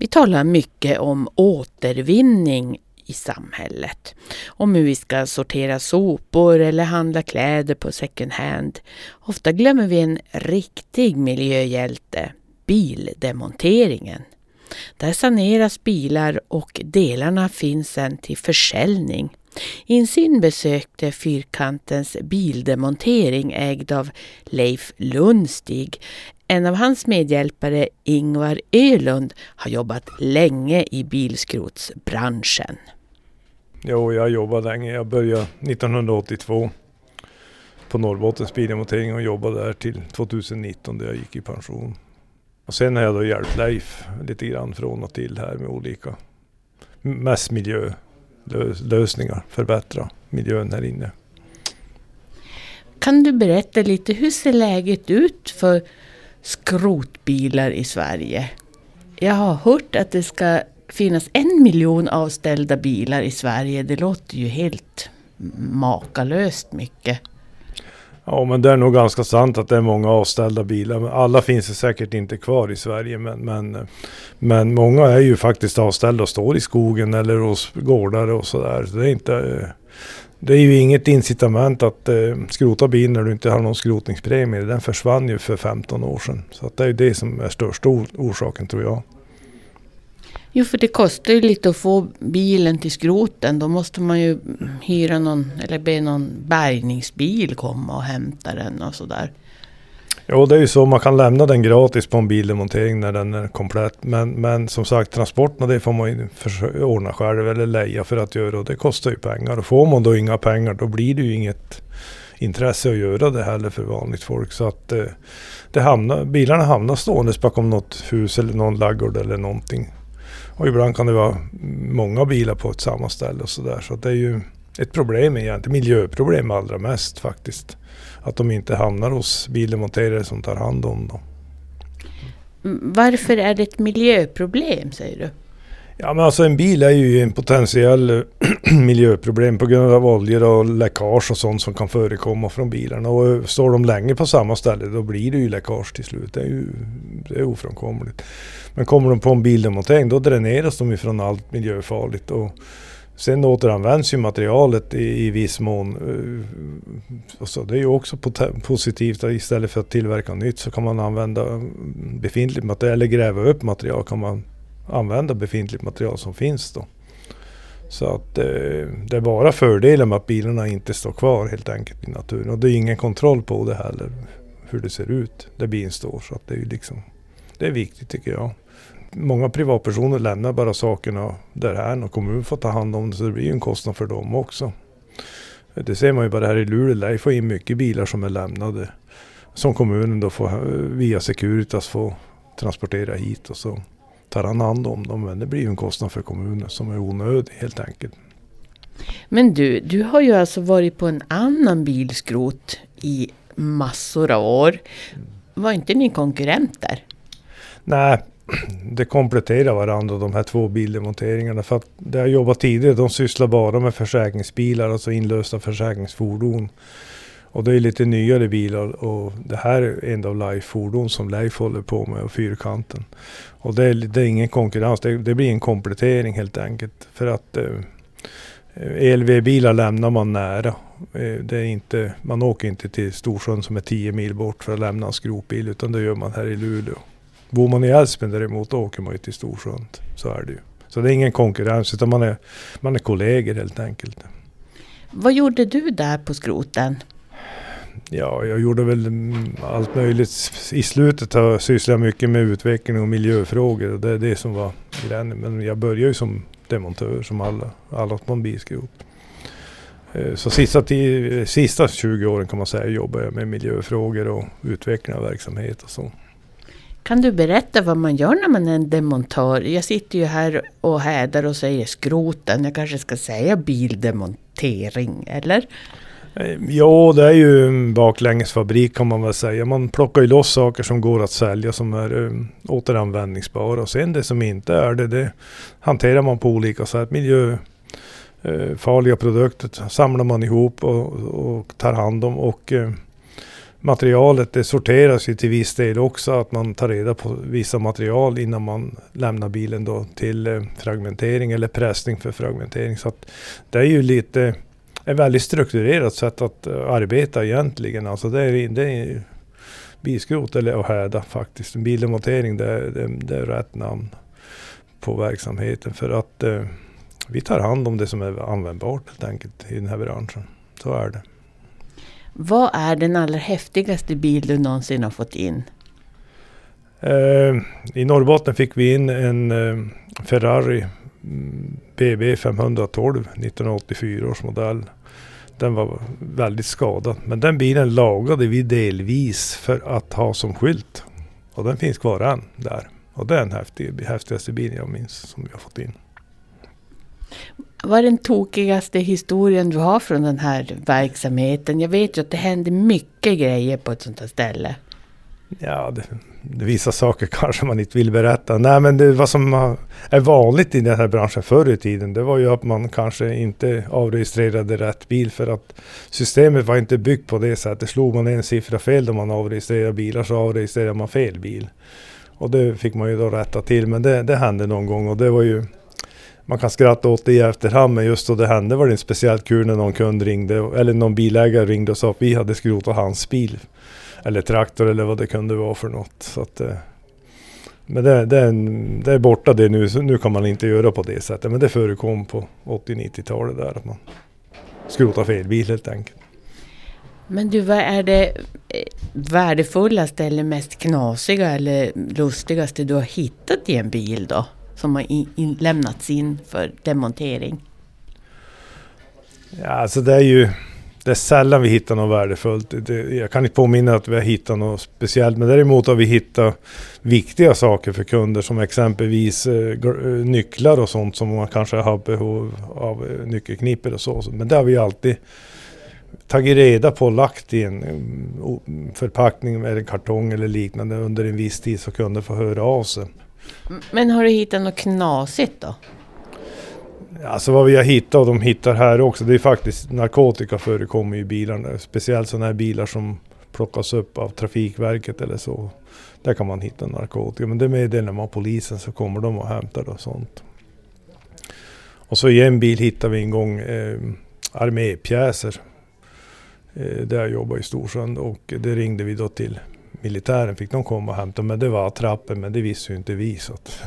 Vi talar mycket om återvinning i samhället. Om hur vi ska sortera sopor eller handla kläder på second hand. Ofta glömmer vi en riktig miljöhjälte, bildemonteringen. Där saneras bilar och delarna finns sedan till försäljning. Insyn besökte Fyrkantens bildemontering ägd av Leif Lundstig. En av hans medhjälpare, Ingvar Ölund, har jobbat länge i bilskrotsbranschen. Jo, jag jobbade länge. Jag började 1982 på Norrbottens bildemontering och jobbade där till 2019 där jag gick i pension. Och sen har jag då hjälpt Leif lite grann från och till här med olika mest miljölösningar, förbättra miljön här inne. Kan du berätta lite, hur ser läget ut för skrotbilar i Sverige? Jag har hört att det ska finnas 1 miljon avställda bilar i Sverige. Det låter ju helt makalöst mycket. Ja, men det är nog ganska sant att det är många avställda bilar. Men alla finns säkert inte kvar i Sverige. Men många är ju faktiskt avställda och står i skogen eller hos gårdar och sådär. Så det är ju inget incitament att skrota bil när du inte har någon skrotningspremie. Den försvann ju för 15 år sedan. Så att det är ju det som är största orsaken, tror jag. Jo, för det kostar ju lite att få bilen till skroten. Då måste man ju hyra någon eller be någon bärgningsbil komma och hämta den och sådär. Ja, det är ju så. Man kan lämna den gratis på en bildemontering när den är komplett. Men som sagt, transporterna det får man ju ordna själv eller leja för att göra. Och det kostar ju pengar. Och får man då inga pengar, då blir det ju inget intresse att göra det heller för vanligt folk. Så att bilarna hamnar stående bakom något hus eller någon laggård eller någonting. Och ibland kan det vara många bilar på ett samma ställe och sådär. Så det är ju ett problem egentligen, miljöproblem allra mest faktiskt. Att de inte hamnar hos bildemonterare som tar hand om dem. Varför är det ett miljöproblem, säger du? Ja, men alltså en bil är ju en potentiell miljöproblem på grund av oljor och läckage och sånt som kan förekomma från bilarna. Och står de länge på samma ställe, då blir det ju läckage till slut. Det är ofrånkomligt. Men kommer de på en bildemontering, då dräneras de ifrån allt miljöfarligt. Och sen återanvänds ju materialet i viss mån. Och så det är ju också positivt att istället för att tillverka nytt så kan man använda befintligt material eller gräva upp material, kan man använda befintligt material som finns då. Så att det är bara fördelen med att bilarna inte står kvar helt enkelt i naturen. Och det är ingen kontroll på det heller, hur det ser ut där bilen står. Så att det är ju liksom, det är viktigt tycker jag. Många privatpersoner lämnar bara sakerna där här och kommunen får ta hand om det, så det blir ju en kostnad för dem också. Det ser man ju bara här i Luleå, där får in mycket bilar som är lämnade som kommunen då får via Securitas få transportera hit och så tar han hand om dem, men det blir ju en kostnad för kommunen som är onödig helt enkelt. Men du har ju alltså varit på en annan bilskrot i massor av år. Var inte ni konkurrenter? Nej, det kompletterar varandra de här två bildemonteringarna, för att det jag jobbat tidigare, de sysslar bara med försäkringsbilar, alltså inlösta försäkringsfordon. Och det är lite nyare bilar och det här är en av Leif-fordon som Leif håller på med och Fyrkanten. Och det är ingen konkurrens, det blir en komplettering helt enkelt. För att ELV-bilar lämnar man nära. Det är inte, man åker inte till Storsjön som är 10 mil bort för att lämna en skrotbil, utan det gör man här i Luleå. Bor man i Älvsbyn däremot åker man ju till Storsjön, så är det ju. Så det är ingen konkurrens utan man är kollegor helt enkelt. Vad gjorde du där på skroten? Ja, jag gjorde väl allt möjligt. I slutet sysslade jag mycket med utveckling och miljöfrågor och det är det som var grejen. Men jag började ju som demontör som alla på en bilskrot. Så sista 20 åren kan man säga jobbar jag med miljöfrågor och utveckling av verksamhet och så. Kan du berätta vad man gör när man är en demontör? Jag sitter ju här och hädar och säger skroten. Jag kanske ska säga bildemontering, eller? Ja, det är ju en baklängesfabrik kan man väl säga. Man plockar ju loss saker som går att sälja som är återanvändningsbara. Och sen det som inte är det hanterar man på olika sätt. Miljöfarliga produkter samlar man ihop och tar hand om. Och materialet det sorteras ju till viss del också, att man tar reda på vissa material innan man lämnar bilen då till fragmentering eller pressning för fragmentering. Så att det är ju ett väldigt strukturerat sätt att arbeta egentligen. Alltså det är bilskrot eller att häda faktiskt. Bildemontering det är rätt namn på verksamheten, för att vi tar hand om det som är användbart helt enkelt i den här branschen. Så är det. Vad är den allra häftigaste bil du någonsin har fått in? I Norrbotten fick vi in en Ferrari BB 512 1984 års modell. Den var väldigt skadad, men den bilen lagade vi delvis för att ha som skylt. Och den finns kvar än där. Och det är den häftigaste bilen jag minns som vi har fått in. Vad är den tokigaste historien du har från den här verksamheten? Jag vet ju att det händer mycket grejer på ett sånt här ställe. Ja, det vissa saker kanske man inte vill berätta. Nej, men vad som är vanligt i den här branschen förr i tiden, det var ju att man kanske inte avregistrerade rätt bil, för att systemet var inte byggt på det sättet. Slog man en siffra fel då man avregistrerade bilar, så avregistrerade man fel bil. Och det fick man ju då rätta till, men det hände någon gång, och det var ju, man kan skratta åt det i efterhand, men just då det hände var det inte speciellt kul när någon kund ringde, eller någon bilägare ringde och sa att vi hade skrotat hans bil eller traktor eller vad det kunde vara för något. Så att, men det är borta det nu, så nu kan man inte göra på det sättet, men det förekom på 80-90-talet där att man skrotar fel bil helt enkelt. Men du, vad är det värdefullaste eller mest knasiga eller lustigaste du har hittat i en bil då? Som har lämnats in för demontering? Ja, alltså det är sällan vi hittar något värdefullt. Jag kan inte påminna att vi har hittat något speciellt, men däremot har vi hittat viktiga saker för kunder, som exempelvis nycklar och sånt som man kanske har behov av, nyckelknipor och så. Men det har vi alltid tagit reda på och lagt i en förpackning eller kartong eller liknande under en viss tid, så kunder får höra av sig. Men har du hittat något knasigt då? Alltså vad vi har hittat, och de hittar här också, det är faktiskt narkotika förekommer i bilarna. Speciellt sådana här bilar som plockas upp av Trafikverket eller så. Där kan man hitta narkotika. Men det meddelar man polisen, så kommer de och hämtar och sånt. Och så i en bil hittade vi en gång armépjäser. Där jag jobbar i Storsjön, och det ringde vi då till militären, fick de komma och hämta, men det var trappen, men det visste ju inte vi.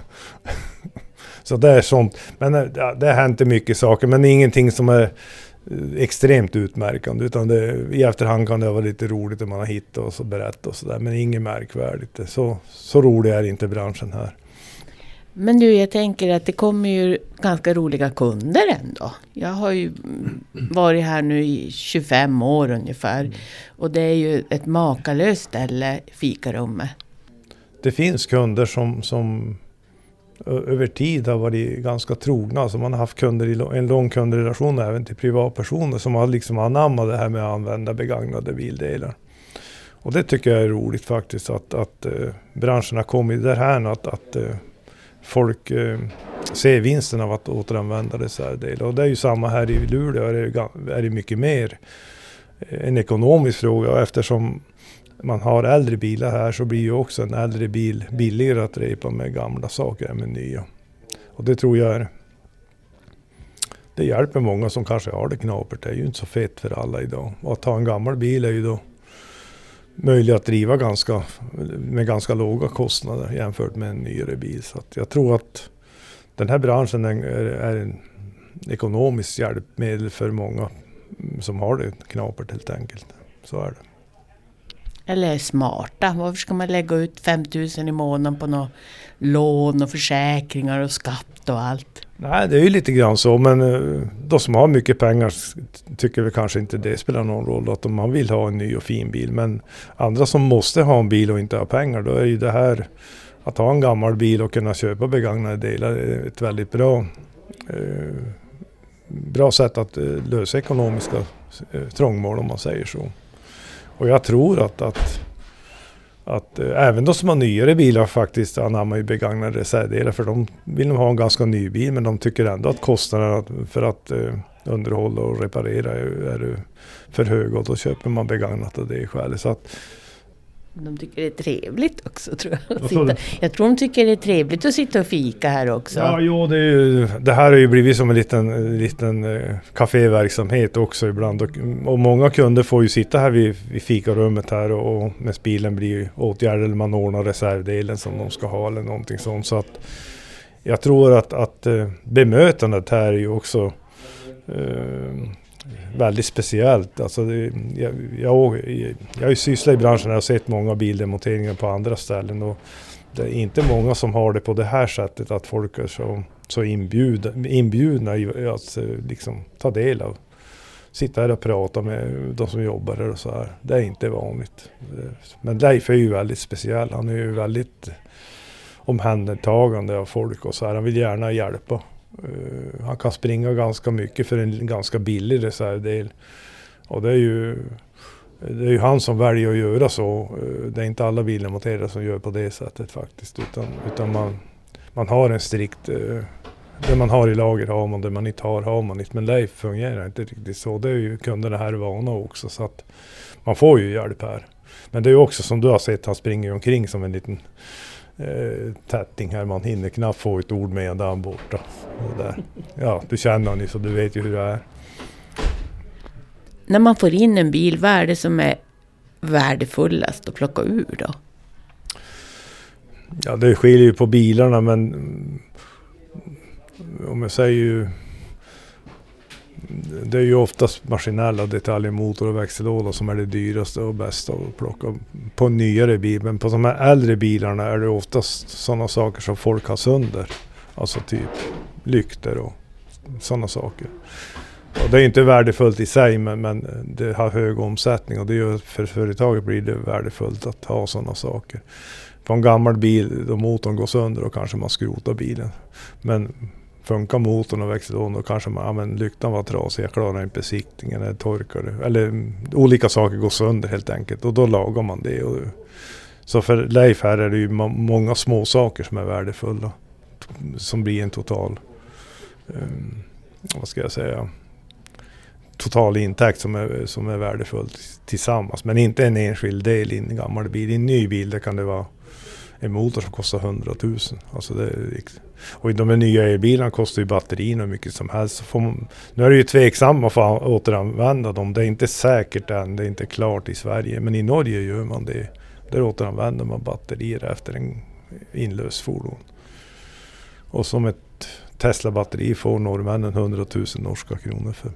Så det är sånt. Men det har hänt mycket saker, men ingenting som är extremt utmärkande, utan i efterhand kan det vara lite roligt att man har hittat och så berättat och sådär, men inget märkvärdigt. Så rolig är inte branschen här. Men du, jag tänker att det kommer ju ganska roliga kunder ändå. Jag har ju varit här nu i 25 år ungefär. Och det är ju ett makalöst ställe, fikarummet. Det finns kunder som över tid har varit ganska trogna. Alltså man har haft kunder en lång kundrelation även till privatpersoner som har liksom anammat det här med att använda begagnade bildelar. Och det tycker jag är roligt faktiskt, att branschen har kommit därhän att folk ser vinsten av att återanvända reservdelar. Och det är ju samma här i Luleå, är det mycket mer en ekonomisk fråga. Och eftersom man har äldre bilar här, så blir ju också en äldre bil billigare att repa med gamla saker än med nya. Och det tror jag det hjälper många som kanske har det knapert. Det är ju inte så fett för alla idag. Och att ha en gammal bil är ju då möjligt att driva med ganska låga kostnader jämfört med en nyare bil. Så att jag tror att den här branschen är en ekonomisk hjälpmedel för många som har det knapert helt enkelt. Så är det. Eller smarta. Varför ska man lägga ut 5 000 i månaden på något lån och försäkringar och skatt och allt? Nej, det är ju lite grann så, men de som har mycket pengar tycker vi kanske inte det spelar någon roll, att man vill ha en ny och fin bil. Men andra som måste ha en bil och inte ha pengar, då är ju det här att ha en gammal bil och kunna köpa begagnade delar ett väldigt bra sätt att lösa ekonomiska trångmål, om man säger så. Och jag tror att att även de som har nyare bilar faktiskt anammar ju begagnade reservdelar, för de vill nog ha en ganska ny bil, men de tycker ändå att kostnaderna för att underhålla och reparera är för höga, och då köper man begagnat av det själv. Så att de tycker det är trevligt också, tror jag. Jag tror de tycker det är trevligt att sitta och fika här också. Ja, jo, det här har ju blivit som en liten kaféverksamhet också ibland. Och många kunder får ju sitta här vid fikarummet här och när bilen blir åtgärdad eller man ordnar reservdelen som de ska ha eller någonting sånt. Så att jag tror att bemötandet här är ju också väldigt speciellt. Alltså jag har ju sysslat i branschen och har sett många bildemonteringar på andra ställen, och det är inte många som har det på det här sättet, att folk är så inbjudna i att liksom ta del av, sitta här och prata med de som jobbar här och så här. Det är inte vanligt. Men Leif är ju väldigt speciell. Han är ju väldigt omhändertagande av folk och så här. Han vill gärna hjälpa. Han kan springa ganska mycket för en ganska billig reservdel. Och det är ju han som väljer att göra så. Det är inte alla bildemonterare som gör på det sättet faktiskt. Utan man har en strikt... Det man har i lager har man, det man inte har man inte. Men Leif fungerar inte riktigt så. Det är ju kunderna här vana också. Så att man får ju hjälp här. Men det är ju också som du har sett, han springer omkring som en liten... tätting här, man hinner knappt få ett ord med där borta. Och där. Ja, du känner honom så du vet ju hur det är. När man får in en bil, vad är det som är värdefullast att plocka ur då? Ja, det skiljer ju på bilarna, men om jag säger ju, det är ju oftast maskinella detaljer, motor och växellåda som är det dyraste och bästa att plocka på en nyare bil. Men på de här äldre bilarna är det oftast sådana saker som folk har sönder. Alltså typ lyktor och sådana saker. Och det är inte värdefullt i sig, men det har hög omsättning, och det gör för företaget blir det värdefullt att ha sådana saker. På en gammal bil, då motorn går sönder, och kanske man skrotar bilen. Men funkar motorn och växellådan, då kanske men lyktan var trasig, jag klarar inte besiktningen, eller torkar, eller olika saker går sönder helt enkelt, och då lagar man det. Så för Leif här är det ju många små saker som är värdefulla, som blir en total total intäkt som är värdefullt tillsammans, men inte en enskild del i en gammal bil. I en ny bil det kan det vara en motor som kostar 100 000. Alltså och i de nya elbilarna kostar ju batterierna mycket som helst. Nu är det ju tveksamt att få återanvända dem. Det är inte säkert än, det är inte klart i Sverige. Men i Norge gör man det. Där återanvänder man batterier efter en inlöst fordon. Och som ett Tesla-batteri får norrmännen 100 000 norska kronor för.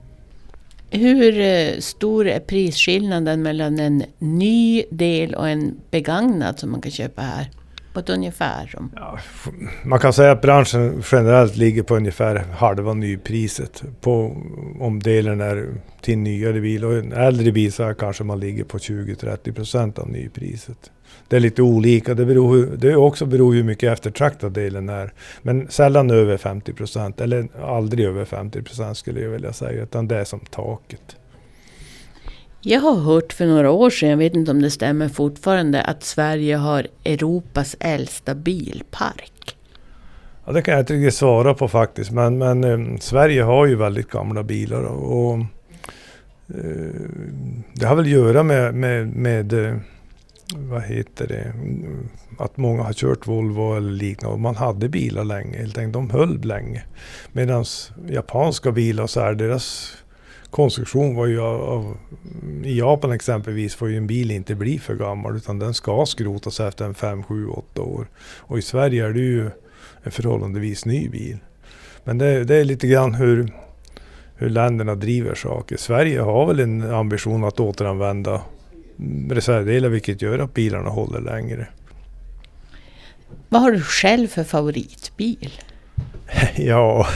Hur stor är prisskillnaden mellan en ny del och en begagnad som man kan köpa här? På ett ungefär? Ja, man kan säga att branschen generellt ligger på ungefär halva nypriset. Om delen är till nyare bil, och en äldre bil så här kanske man ligger på 20-30% av nypriset. Det är lite olika, det beror hur mycket eftertraktad delen är. Men sällan över 50%, eller aldrig över 50% skulle jag vilja säga, utan det är som taket. Jag har hört för några år sedan, jag vet inte om det stämmer fortfarande, att Sverige har Europas äldsta bilpark. Ja, det kan jag inte riktigt svara på faktiskt, men Sverige har ju väldigt gamla bilar, och det har väl att göra med vad heter det, att många har kört Volvo eller liknande, och man hade bilar länge, helt enkelt, de höll länge. Medan japanska bilar så är deras konstruktion var ju i Japan exempelvis får ju en bil inte bli för gammal, utan den ska skrotas efter en 5, 7, 8 år. Och i Sverige är det ju en förhållandevis ny bil. Men det är lite grann hur länderna driver saker. Sverige har väl en ambition att återanvända reservdelar, vilket gör att bilarna håller längre. Vad har du själv för favoritbil? Ja,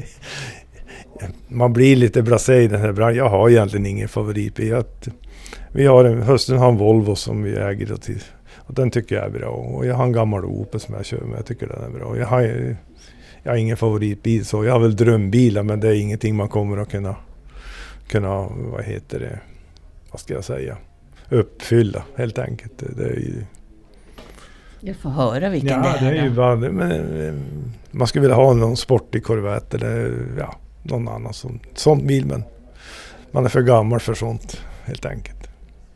man blir lite blasé i den här branschen. Jag har egentligen ingen favoritbil. Hösten har en Volvo som vi äger till, och den tycker jag är bra. Och jag har en gammal Opel som jag kör med, jag tycker den är bra. Jag har ingen favoritbil, så jag har väl drömbilar, men det är ingenting man kommer att kunna vad ska jag säga, uppfylla helt enkelt. Det är ju... Jag får höra vilken Ja, det är. Det är ju bara, men, man skulle vilja ha någon sportig Corvette eller någon annan sån bil, men man är för gammal för sånt helt enkelt.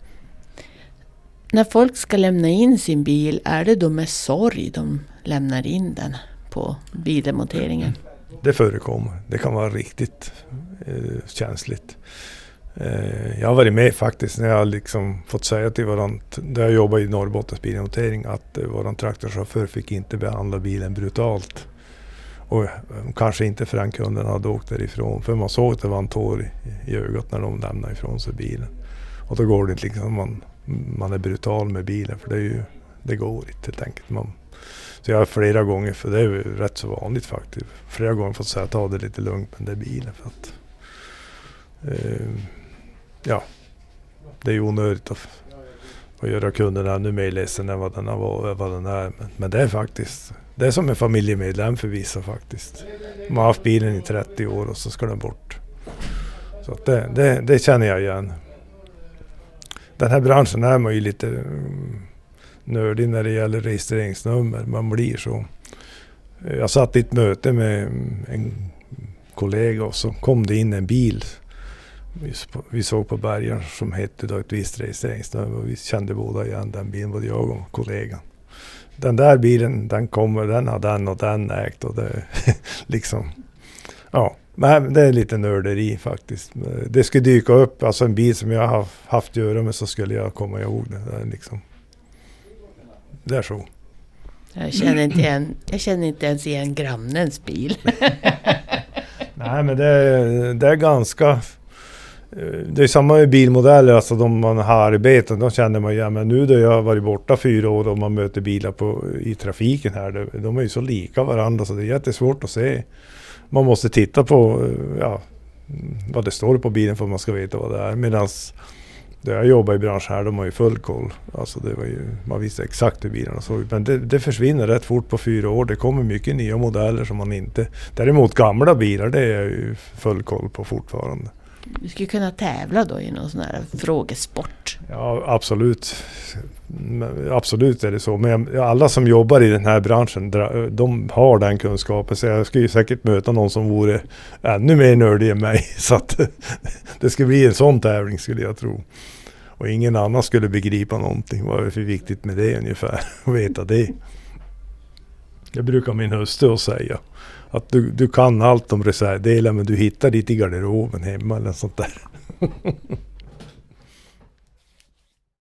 När folk ska lämna in sin bil, är det då med sorg de lämnar in den på bildemonteringen? Det förekommer. Det kan vara riktigt känsligt. Jag har varit med faktiskt när jag liksom fått säga till där jag jobbar i Norrbottens bildemontering, att våran traktorchaufför fick inte behandla bilen brutalt. Och kanske inte förrän kunden hade åkt därifrån. För man såg att det var en tår i ögat när de lämnade ifrån sig bilen. Och då går det inte liksom man är brutal med bilen, för det går inte helt enkelt. Så jag har flera gånger, för det är ju rätt så vanligt faktiskt, flera gånger fått säga att ta det lite lugnt med den där bilen, för att det är ju onödigt att göra kunden ännu mer ledsen än vad den är. Men det är faktiskt, det är som en familjemedlem för vissa faktiskt. Man har haft bilen i 30 år och så ska den bort. Så att det känner jag igen. Den här branschen är man ju lite nördig när det gäller registreringsnummer. Man blir så. Jag satt i ett möte med en kollega och så kom det in en bil. Vi såg på Bergen som hette då ett visst registreringsnummer och vi kände båda igen den bilen, både jag och kollegan. Den där bilen, den har den och den ägt, och det liksom, men det är lite nörderi faktiskt. Det skulle dyka upp, alltså en bil som jag har haft att göra med, så skulle jag komma ihåg det. Det är liksom, det är så. Jag känner inte ens igen grannens bil. Nej, men det är ganska... Det är samma med bilmodeller, alltså de man har arbetat, de känner man igen. Men nu då jag har varit borta 4 år och man möter bilar i trafiken här, de är ju så lika varandra så det är jättesvårt att se. Man måste titta på vad det står på bilen för att man ska veta vad det är. Medan där jag jobbar i branschen här, de har ju full koll. Alltså man visste exakt hur bilarna såg ut. Men det försvinner rätt fort på 4 år. Det kommer mycket nya modeller som man inte... Däremot gamla bilar, det är ju full koll på fortfarande. Du skulle kunna tävla då i någon sån här frågesport. Ja, absolut. Absolut är det så. Men alla som jobbar i den här branschen, de har den kunskapen. Så jag skulle ju säkert möta någon som vore ännu mer nördig än mig. Så att det skulle bli en sån tävling, skulle jag tro. Och ingen annan skulle begripa någonting. Vad är det för viktigt med det ungefär? Att veta det. Det brukar min hustru säga. Att du kan allt om reservdelar, men du hittar ditt i garderoben hemma eller sånt där.